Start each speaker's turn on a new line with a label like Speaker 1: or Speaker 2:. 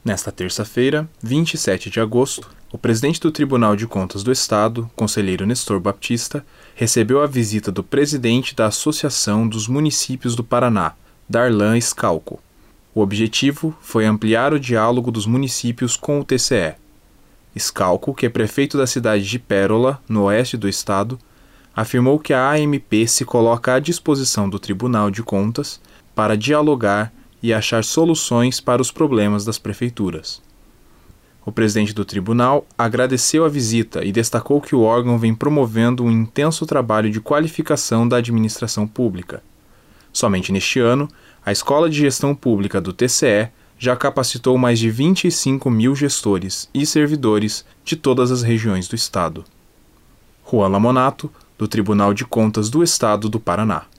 Speaker 1: Nesta terça-feira, 27 de agosto, o presidente do Tribunal de Contas do Estado, conselheiro Nestor Baptista, recebeu a visita do presidente da Associação dos Municípios do Paraná, Darlan Schalco. O objetivo foi ampliar o diálogo dos municípios com o TCE. Schalco, que é prefeito da cidade de Pérola, no oeste do estado, afirmou que a AMP se coloca à disposição do Tribunal de Contas para dialogar e achar soluções para os problemas das prefeituras. O presidente do tribunal agradeceu a visita e destacou que o órgão vem promovendo um intenso trabalho de qualificação da administração pública. Somente neste ano, a Escola de Gestão Pública do TCE já capacitou mais de 25 mil gestores e servidores de todas as regiões do estado. Juan Lamonato, do Tribunal de Contas do Estado do Paraná.